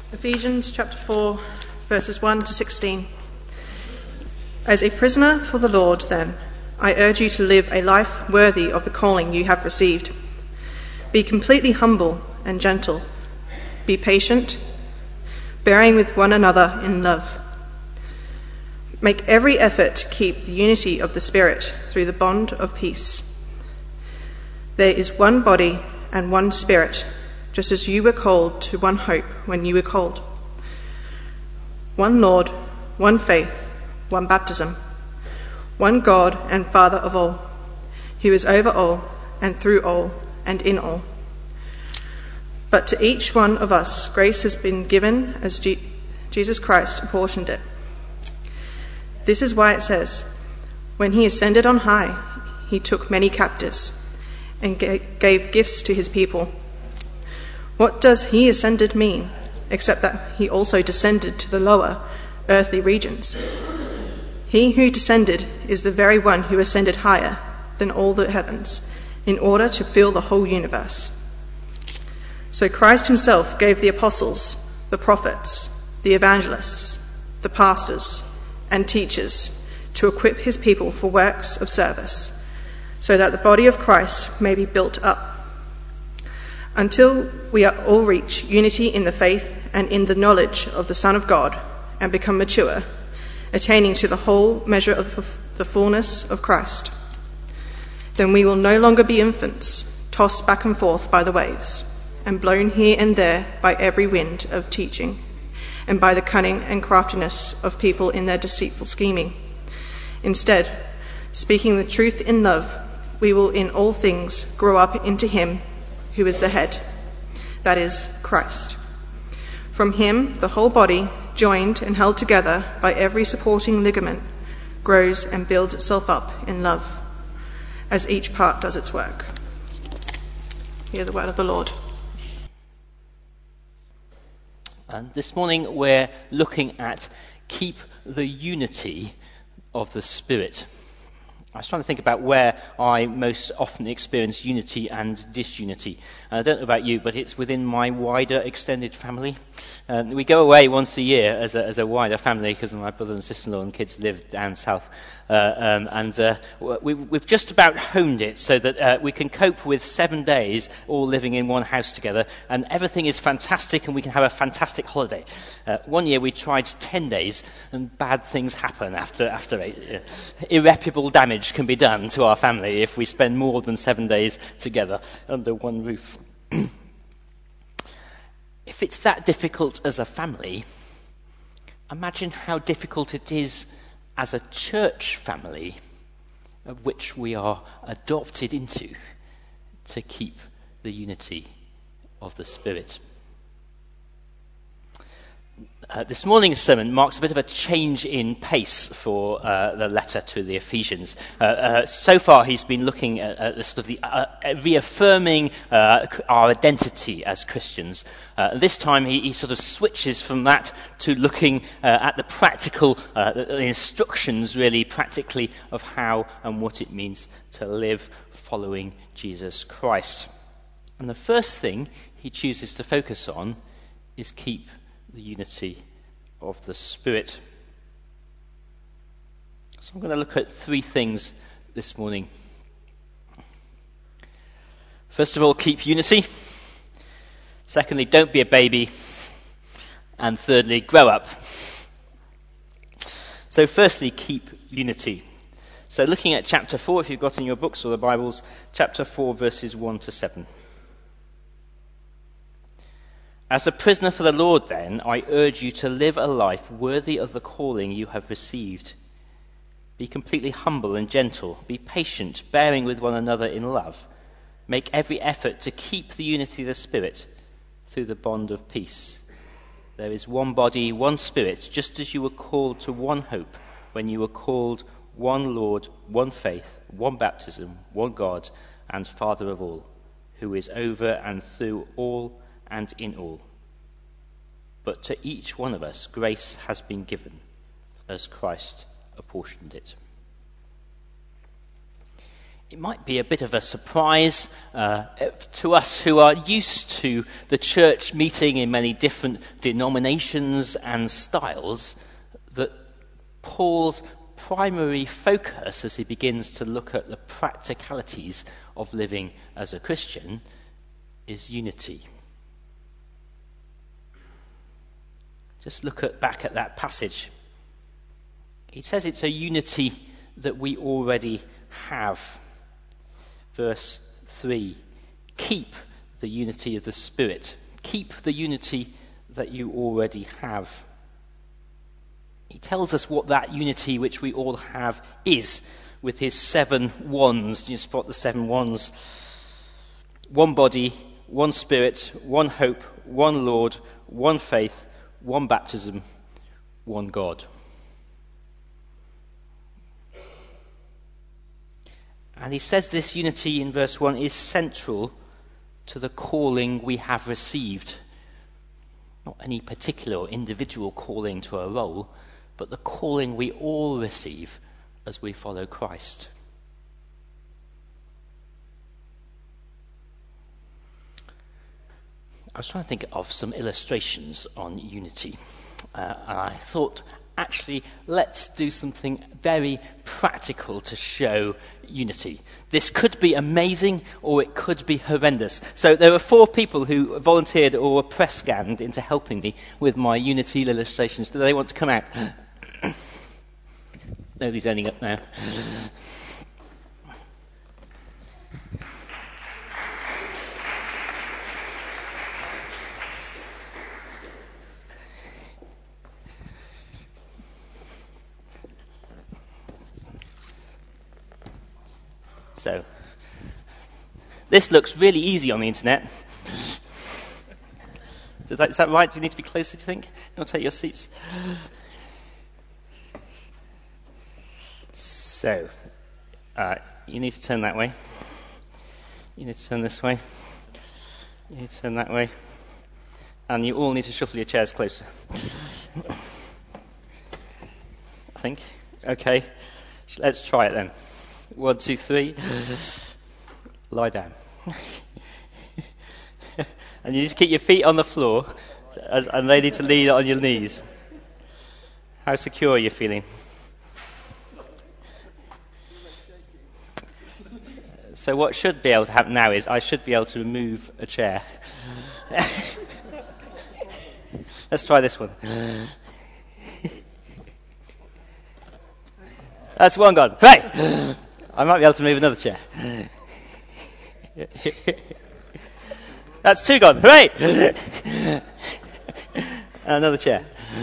Ephesians chapter 4, verses 1 to 16. As a prisoner for the Lord, then, I urge you to live a life worthy of the calling you have received. Be completely humble and gentle. Be patient, bearing with one another in love. Make every effort to keep the unity of the Spirit through the bond of peace. There is one body and one Spirit, just as you were called to one hope when you were called. One Lord, one faith, one baptism, one God and Father of all, who is over all and through all and in all. But to each one of us grace has been given as Jesus Christ apportioned it. This is why it says, when he ascended on high, he took many captives and gave gifts to his people. What does he ascended mean, except that he also descended to the lower earthly regions? He who descended is the very one who ascended higher than all the heavens, in order to fill the whole universe. So Christ himself gave the apostles, the prophets, the evangelists, the pastors, and teachers to equip his people for works of service, so that the body of Christ may be built up, until we all reach unity in the faith and in the knowledge of the Son of God and become mature, attaining to the whole measure of the fullness of Christ. Then we will no longer be infants, tossed back and forth by the waves, and blown here and there by every wind of teaching, and by the cunning and craftiness of people in their deceitful scheming. Instead, speaking the truth in love, we will in all things grow up into him who is the head, that is, Christ. From him, the whole body, joined and held together by every supporting ligament, grows and builds itself up in love, as each part does its work. Hear the word of the Lord. And this morning we're looking at keep the unity of the Spirit. I was trying to think about where I most often experience unity and disunity. And I don't know about you, but it's within my wider extended family. We go away once a year as a wider family because my brother and sister-in-law and kids live down south. We've just about honed it so that we can cope with 7 days all living in one house together, and everything is fantastic and we can have a fantastic holiday. One year we tried 10 days and bad things happen after 8. Irreparable damage can be done to our family if we spend more than 7 days together under one roof. If it's that difficult as a family, imagine how difficult it is as a church family of which we are adopted into to keep the unity of the Spirit. This morning's sermon marks a bit of a change in pace for the letter to the Ephesians. So far he's been looking at the sort of the reaffirming our identity as Christians. This time he sort of switches from that to looking at the practical, the instructions really practically of how and what it means to live following Jesus Christ. And the first thing he chooses to focus on is keep the unity of the Spirit. So I'm going to look at 3 things this morning. First of all, keep unity. Secondly, don't be a baby. And thirdly, grow up. So firstly, keep unity. So looking at chapter 4, if you've got in your books or the Bibles, chapter 4, verses 1 to 7. As a prisoner for the Lord, then, I urge you to live a life worthy of the calling you have received. Be completely humble and gentle. Be patient, bearing with one another in love. Make every effort to keep the unity of the Spirit through the bond of peace. There is one body, one Spirit, just as you were called to one hope when you were called, one Lord, one faith, one baptism, one God and Father of all, who is over and through all and in all. But to each one of us grace has been given as Christ apportioned it. It might be a bit of a surprise to us who are used to the church meeting in many different denominations and styles that Paul's primary focus, as he begins to look at the practicalities of living as a Christian, is unity. Just look back at that passage. He says it's a unity that we already have. Verse 3, keep the unity of the Spirit. Keep the unity that you already have. He tells us what that unity which we all have is with his 7 wands. You spot the 7 wands. One body, one Spirit, one hope, one Lord, one faith, one baptism, one God. And he says this unity in verse 1 is central to the calling we have received. Not any particular or individual calling to a role, but the calling we all receive as we follow Christ. I was trying to think of some illustrations on unity. And I thought, actually, let's do something very practical to show unity. This could be amazing or it could be horrendous. So there were 4 people who volunteered or were press scanned into helping me with my unity illustrations. Do they want to come out? Nobody's ending up now. So, this looks really easy on the internet. Is that right? Do you need to be closer, do you think? You want to take your seats? So, you need to turn that way. You need to turn this way. You need to turn that way. And you all need to shuffle your chairs closer. I think. Okay. Let's try it then. 1, 2, 3. Lie down. And you need to keep your feet on the floor, and they need to lean on your knees. How secure are you feeling? So what should be able to happen now is I should be able to move a chair. Let's try this one. That's one gone. Right. I might be able to move another chair. That's 2 gone. Hooray! Another chair.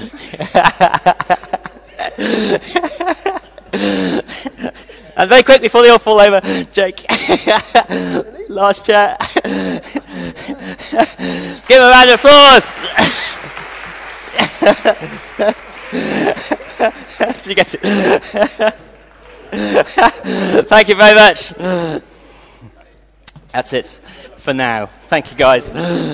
And very quick before they all fall over, Jake. Last chair. Give him a round of applause. Did you get it? Thank you very much. That's it for now. Thank you, guys.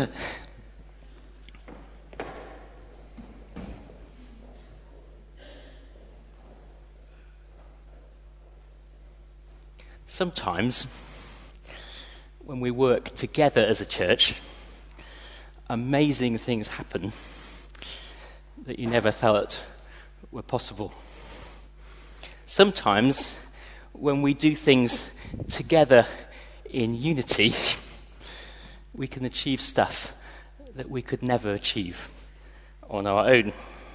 Sometimes, when we work together as a church, amazing things happen that you never felt were possible. Sometimes, when we do things together in unity, we can achieve stuff that we could never achieve on our own.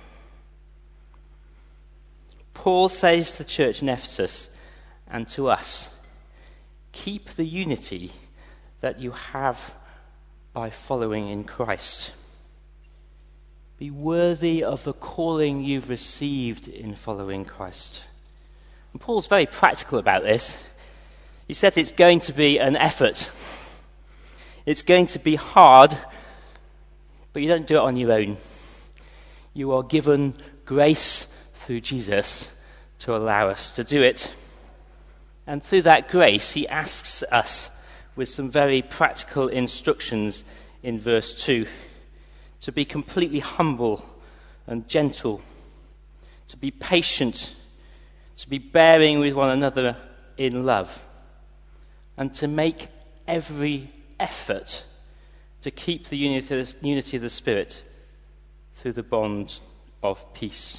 Paul says to the church in Ephesus and to us, keep the unity that you have by following in Christ. Be worthy of the calling you've received in following Christ. And Paul's very practical about this. He says it's going to be an effort. It's going to be hard, but you don't do it on your own. You are given grace through Jesus to allow us to do it. And through that grace, he asks us with some very practical instructions in verse 2 to be completely humble and gentle, to be patient, to be bearing with one another in love, and to make every effort to keep the unity of the Spirit through the bond of peace.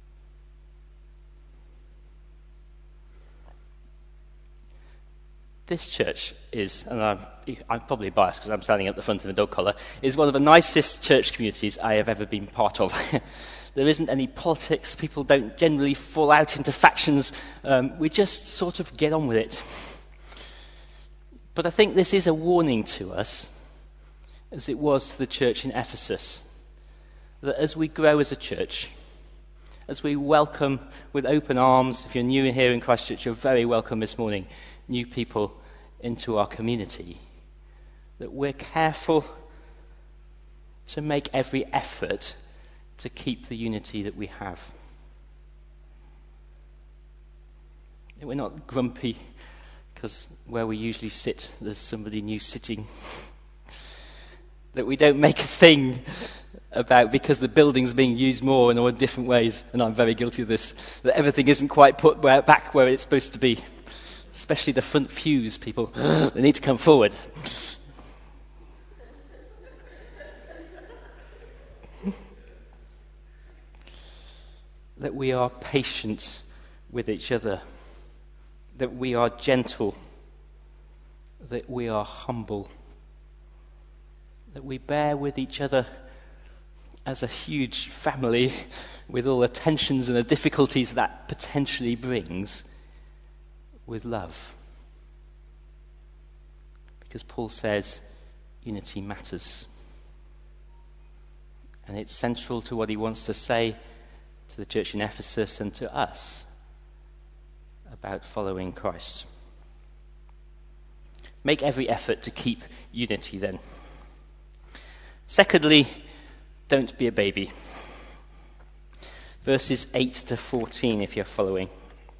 This church is, and I'm probably biased because I'm standing at the front in the dog collar, is one of the nicest church communities I have ever been part of. There isn't any politics. People don't generally fall out into factions. We just sort of get on with it. But I think this is a warning to us, as it was to the church in Ephesus, that as we grow as a church, as we welcome with open arms, if you're new here in Christchurch, you're very welcome this morning, new people into our community, that we're careful to make every effort to keep the unity that we have. That we're not grumpy because where we usually sit, there's somebody new sitting. That we don't make a thing about because the building's being used more in all different ways, and I'm very guilty of this, that everything isn't quite put back where it's supposed to be. Especially the front pews, people. They need to come forward. That we are patient with each other. That we are gentle. That we are humble. That we bear with each other as a huge family with all the tensions and the difficulties that potentially brings, with love. Because Paul says unity matters. And it's central to what he wants to say to the church in Ephesus and to us about following Christ. Make every effort to keep unity then. Secondly, don't be a baby. Verses 8 to 14, if you're following.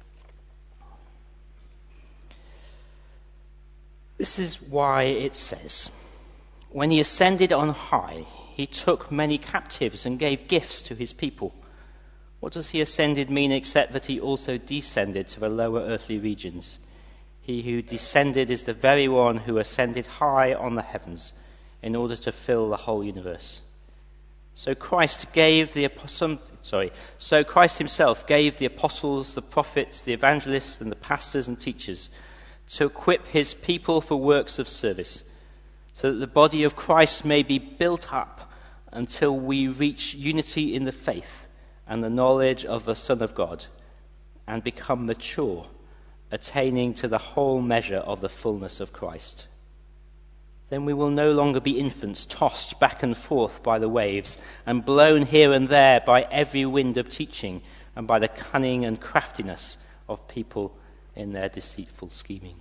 This is why it says, when he ascended on high, he took many captives and gave gifts to his people. What does he ascended mean except that he also descended to the lower earthly regions? He who descended is the very one who ascended high on the heavens in order to fill the whole universe. So Christ himself gave the apostles, the prophets, the evangelists, and the pastors and teachers to equip his people for works of service, so that the body of Christ may be built up until we reach unity in the faith and the knowledge of the Son of God, and become mature, attaining to the whole measure of the fullness of Christ. Then we will no longer be infants tossed back and forth by the waves and blown here and there by every wind of teaching and by the cunning and craftiness of people in their deceitful scheming.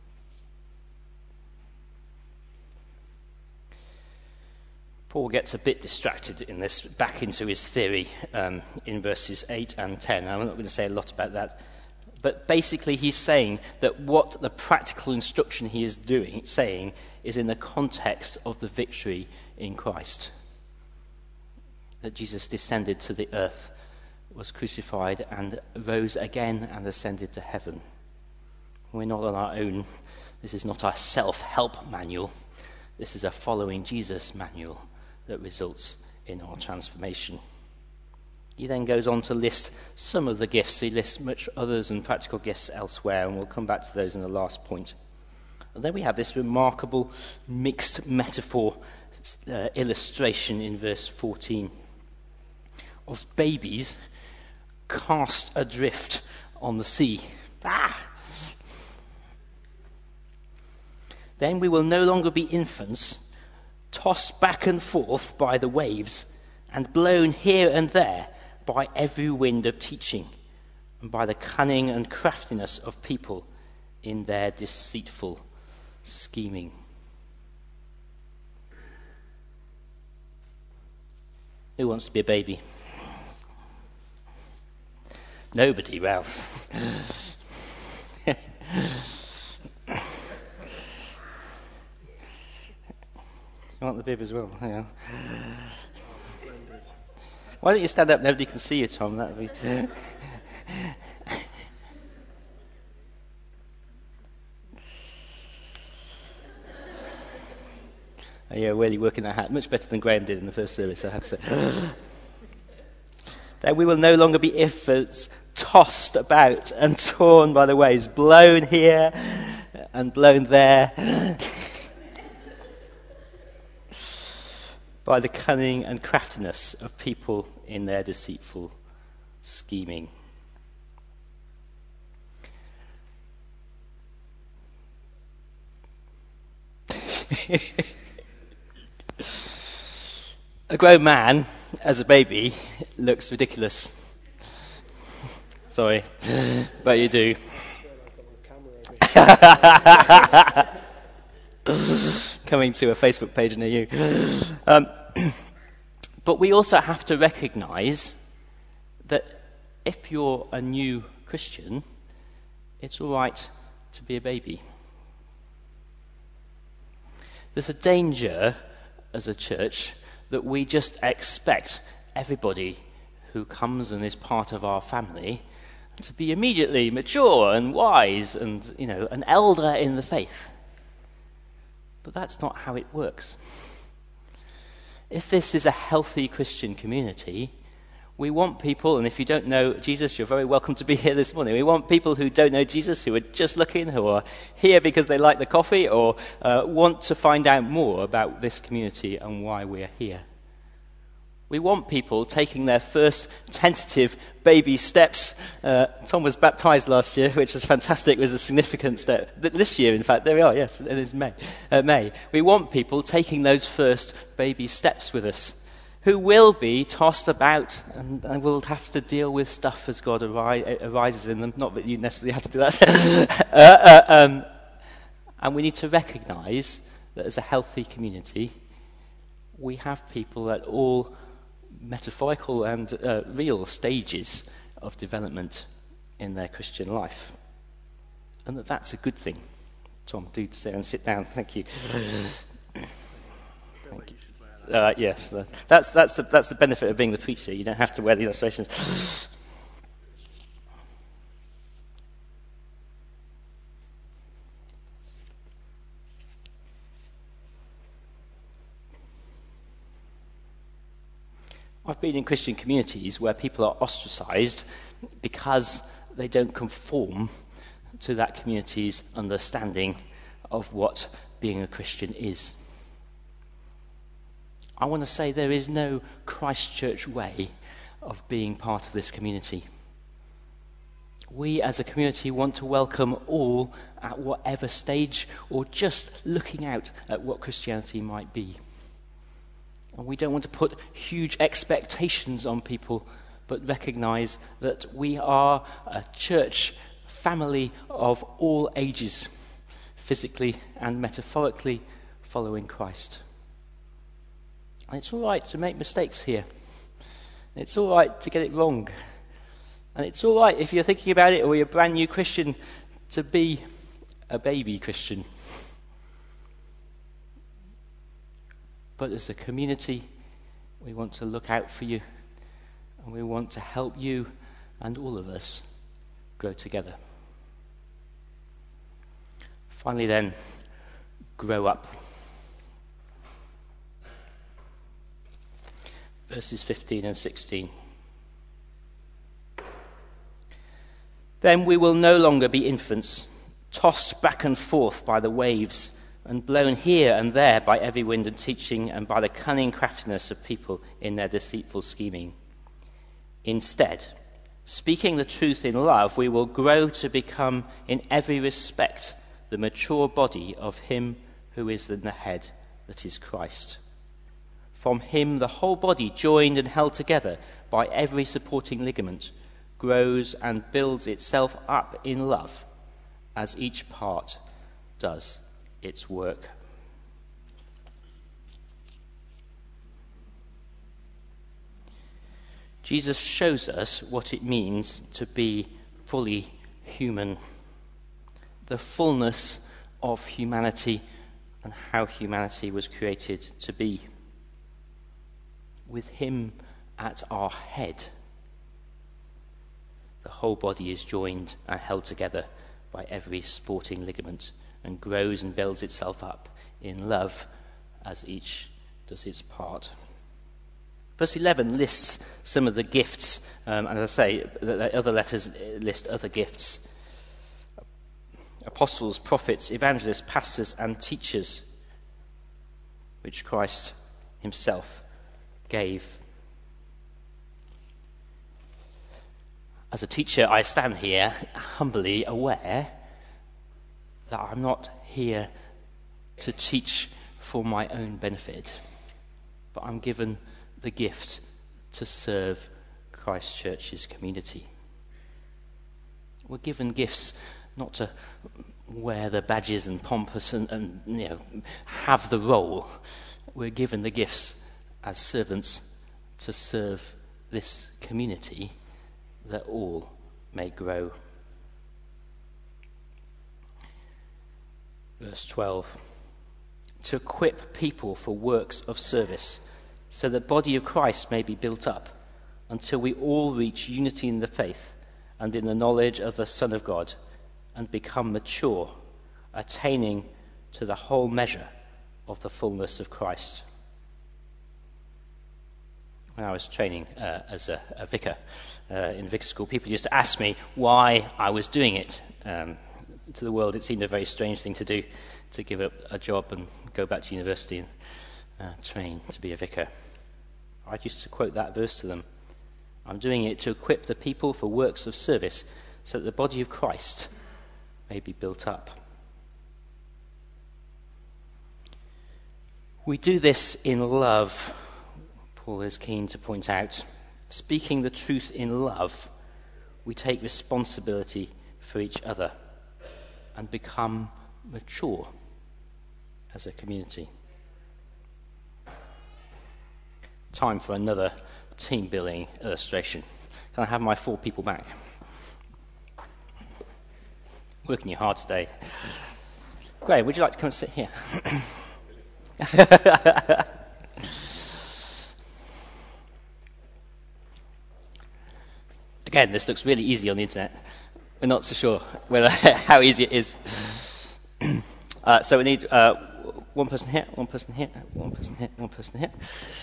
Paul gets a bit distracted in this, back into his theory in verses 8 and 10. I'm not going to say a lot about that. But basically he's saying that what the practical instruction he is saying is in the context of the victory in Christ. That Jesus descended to the earth, was crucified and rose again and ascended to heaven. We're not on our own. This is not our self-help manual. This is a following Jesus manual that results in our transformation. He then goes on to list some of the gifts. He lists much others and practical gifts elsewhere, and we'll come back to those in the last point. And then we have this remarkable mixed metaphor illustration in verse 14 of babies cast adrift on the sea. Then we will no longer be infants, tossed back and forth by the waves, and blown here and there by every wind of teaching, and by the cunning and craftiness of people in their deceitful scheming. Who wants to be a baby? Nobody, Ralph. You want the bib as well? Hang on. Why don't you stand up? Nobody can see you, Tom. That would be. You're really working that hat much better than Graham did in the first service, I have to say. That we will no longer be infants, tossed about and torn by the waves, blown here and blown there, by the cunning and craftiness of people in their deceitful scheming. A grown man, as a baby, looks ridiculous. Sorry, but you do. Coming to a Facebook page near you. But we also have to recognise that if you're a new Christian, it's all right to be a baby. There's a danger as a church that we just expect everybody who comes and is part of our family to be immediately mature and wise and, an elder in the faith. But that's not how it works. If this is a healthy Christian community, we want people, and if you don't know Jesus, you're very welcome to be here this morning. We want people who don't know Jesus, who are just looking, who are here because they like the coffee or want to find out more about this community and why we're here. We want people taking their first tentative baby steps. Tom was baptized last year, which was fantastic. It was a significant step. This year, in fact, there we are, yes, it is May. We want people taking those first baby steps with us, who will be tossed about and will have to deal with stuff as God arises in them. Not that you necessarily have to do that. And we need to recognize that as a healthy community, we have people at all metaphorical and real stages of development in their Christian life. And that's a good thing. Tom, do stay and sit down. Thank you. Thank you. Yes, that's the benefit of being the preacher. You don't have to wear the illustrations. I've been in Christian communities where people are ostracized because they don't conform to that community's understanding of what being a Christian is. I want to say there is no Christchurch way of being part of this community. We as a community want to welcome all at whatever stage or just looking out at what Christianity might be. And we don't want to put huge expectations on people, but recognize that we are a church family of all ages, physically and metaphorically following Christ. And it's all right to make mistakes here. It's all right to get it wrong. And it's all right if you're thinking about it or you're a brand new Christian to be a baby Christian. But as a community, we want to look out for you and we want to help you and all of us grow together. Finally then, grow up. Verses 15 and 16. Then we will no longer be infants, tossed back and forth by the waves, and blown here and there by every wind and teaching, and by the cunning craftiness of people in their deceitful scheming. Instead, speaking the truth in love, we will grow to become, in every respect, the mature body of him who is the head, that is Christ. From him the whole body, joined and held together by every supporting ligament, grows and builds itself up in love, as each part does its work. Jesus shows us what it means to be fully human, the fullness of humanity and how humanity was created to be. With him at our head, the whole body is joined and held together by every supporting ligament and grows and builds itself up in love as each does its part. Verse 11 lists some of the gifts, and as I say, the other letters list other gifts. Apostles, prophets, evangelists, pastors, and teachers, which Christ himself gave. As a teacher, I stand here humbly aware that I'm not here to teach for my own benefit, but I'm given the gift to serve Christ Church's community. We're given gifts not to wear the badges and pompous and have the role. We're given the gifts as servants to serve this community, that all may grow. Verse 12. To equip people for works of service, so the body of Christ may be built up, until we all reach unity in the faith and in the knowledge of the Son of God, and become mature, attaining to the whole measure of the fullness of Christ. When I was training as a vicar in vicar school, people used to ask me why I was doing it. To the world, it seemed a very strange thing to do, to give up a job and go back to university and train to be a vicar. I used to quote that verse to them. I'm doing it to equip the people for works of service, so that the body of Christ may be built up. We do this in love, Paul is keen to point out. Speaking the truth in love, we take responsibility for each other and become mature as a community. Time for another team building illustration. Can I have my 4 people back? Working you hard today. Graham, would you like to come and sit here? Again, this looks really easy on the internet. We're not so sure whether how easy it is. So we need one person here, one person here, one person here, one person here.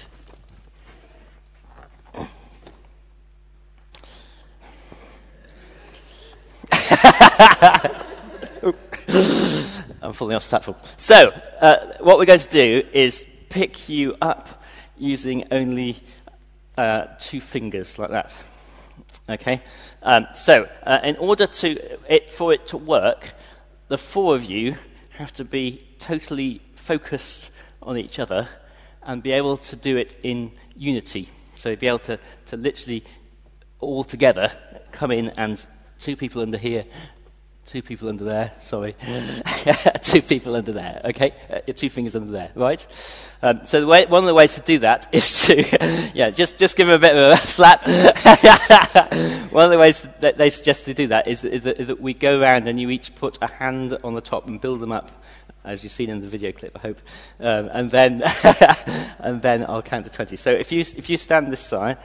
I'm falling off the platform. So, what we're going to do is pick you up using only 2 fingers like that. Okay? So, in order for it to work, the 4 of you have to be totally focused on each other and be able to do it in unity. So, be able to literally all together come in and 2 people under here, 2 people under there, sorry. 2 people under there, okay? 2 fingers under there, right? So one of the ways to do that is to, just give them a bit of a flap. One of the ways that they suggest to do that is that we go around and you each put a hand on the top and build them up, as you've seen in the video clip, I hope. And then I'll count to 20. So if you stand this side,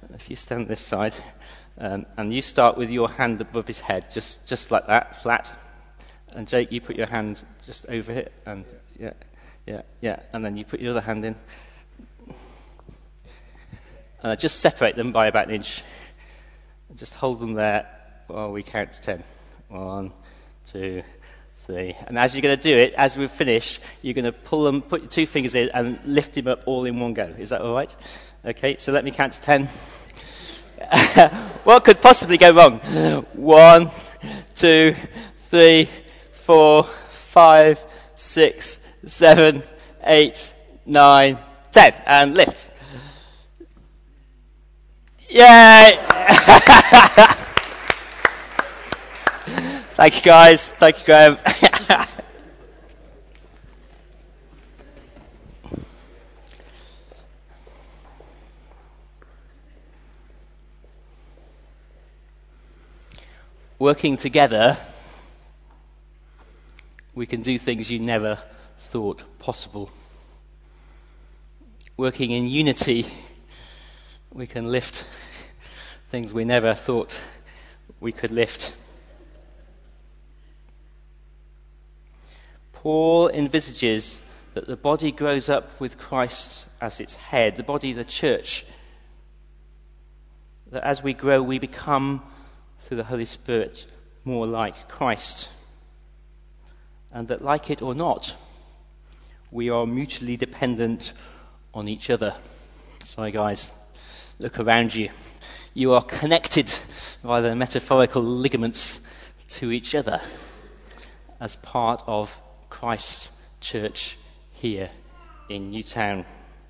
and you start with your hand above his head, just like that, flat. And Jake, you put your hand just over it, and yeah, and then you put your other hand in. Just separate them by about an inch. Just hold them there while we count to 10. 1, 2, 3. And as you're going to do it, as we finish, you're going to put your 2 fingers in and lift him up all in one go. Is that all right? Okay, so let me count to 10. What could possibly go wrong? 1, 2, 3, 4, 5, 6, 7, 8, 9, 10. And lift. Yay! Thank you, guys. Thank you, Graham. Working together, we can do things you never thought possible. Working in unity, we can lift things we never thought we could lift. Paul envisages that the body grows up with Christ as its head, the body, the church, that as we grow, we become, through the Holy Spirit, more like Christ. And that, like it or not, we are mutually dependent on each other. Sorry, guys, look around you. You are connected by the metaphorical ligaments to each other as part of Christ's church here in Newtown.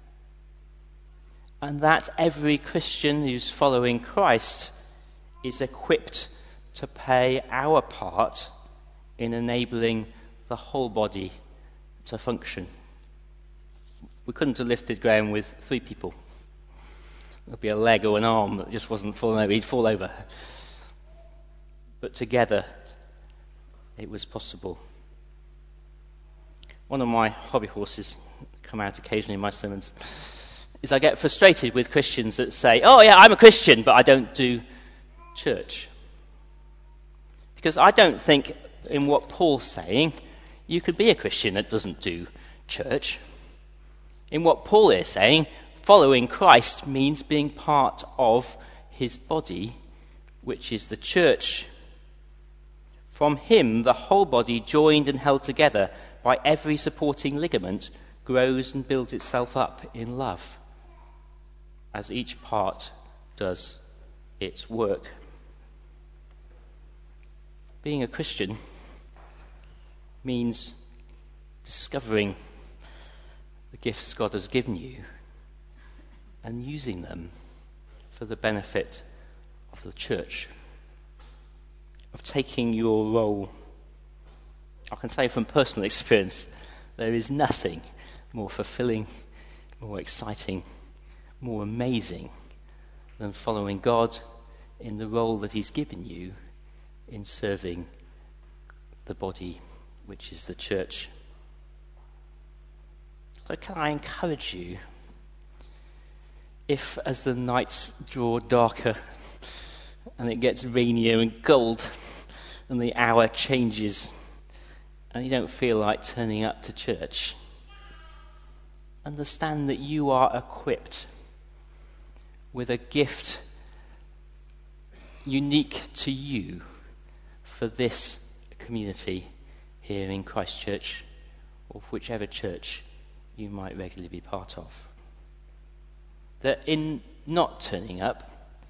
And that every Christian who's following Christ is equipped to play our part in enabling the whole body to function. We couldn't have lifted Graham with 3 people. There'd be a leg or an arm that just wasn't falling over. He'd fall over. But together, it was possible. One of my hobby horses, come out occasionally in my sermons, is I get frustrated with Christians that say, oh yeah, I'm a Christian, but I don't do church. Because I don't think in what Paul's saying, you could be a Christian that doesn't do church. In what Paul is saying, following Christ means being part of his body, which is the church. From him, the whole body, joined and held together by every supporting ligament, grows and builds itself up in love, as each part does its work. Being a Christian means discovering the gifts God has given you and using them for the benefit of the church, of taking your role. I can say from personal experience, there is nothing more fulfilling, more exciting, more amazing than following God in the role that he's given you in serving the body, which is the church. So can I encourage you, if as the nights draw darker and it gets rainier and cold and the hour changes and you don't feel like turning up to church, understand that you are equipped with a gift unique to you for this community here in Christchurch, or whichever church you might regularly be part of. That in not turning up,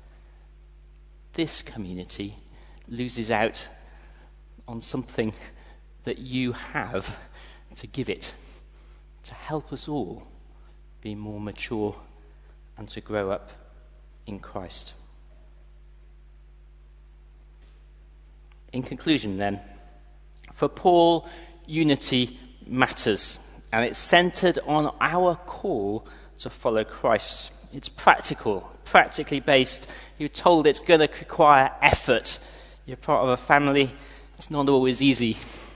this community loses out on something that you have to give it, to help us all be more mature and to grow up in Christ. In conclusion then, for Paul, unity matters, and it's centered on our call to follow Christ. It's practically based. You're told it's going to require effort. You're part of a family. It's not always easy.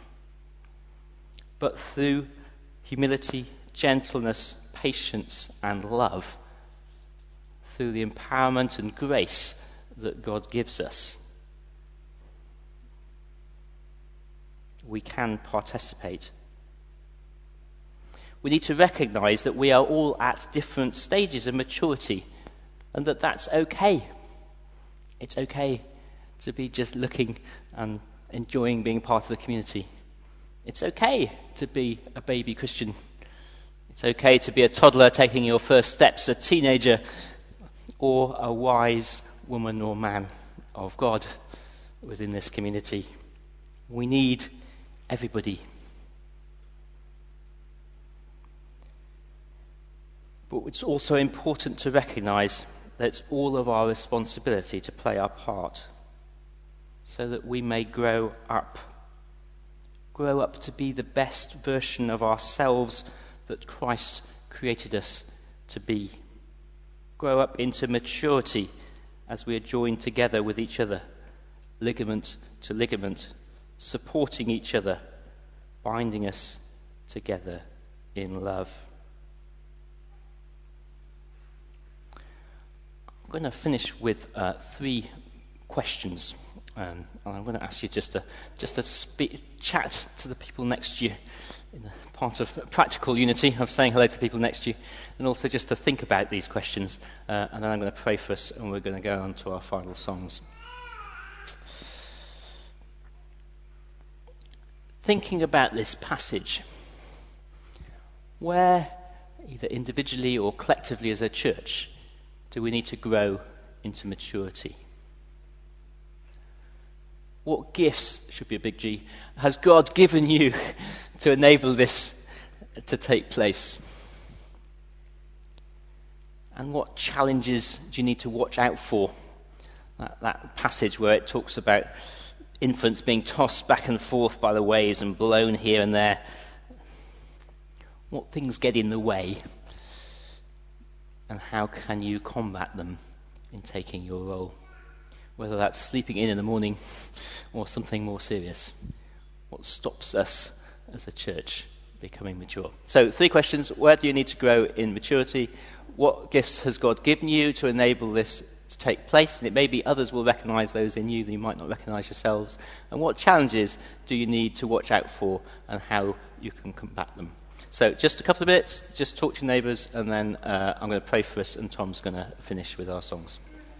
But through humility, gentleness, patience, and love, through the empowerment and grace that God gives us, we can participate. We need to recognize that we are all at different stages of maturity and that that's okay. It's okay to be just looking and enjoying being part of the community. It's okay to be a baby Christian. It's okay to be a toddler taking your first steps, a teenager, or a wise woman or man of God within this community. We need everybody. But it's also important to recognize that it's all of our responsibility to play our part so that we may grow up to be the best version of ourselves that Christ created us to be. Grow up into maturity as we are joined together with each other, ligament to ligament, supporting each other, binding us together in love. I'm going to finish with 3 questions, and I'm going to ask you just to chat to the people next to you in the part of practical unity of saying hello to the people next to you, and also just to think about these questions. And then I'm going to pray for us, and we're going to go on to our final songs. Thinking about this passage, where, either individually or collectively as a church, do we need to grow into maturity? What gifts, should be a big G, has God given you to enable this to take place? And what challenges do you need to watch out for? That passage where it talks about infants being tossed back and forth by the waves and blown here and there. What things get in the way? And how can you combat them in taking your role? Whether that's sleeping in the morning or something more serious. What stops us as a church becoming mature? So 3 questions. Where do you need to grow in maturity? What gifts has God given you to enable this to take place? And it may be others will recognise those in you that you might not recognise yourselves. And what challenges do you need to watch out for, and how you can combat them? So just a couple of minutes, just talk to your neighbours, and then I'm going to pray for us, and Tom's going to finish with our songs.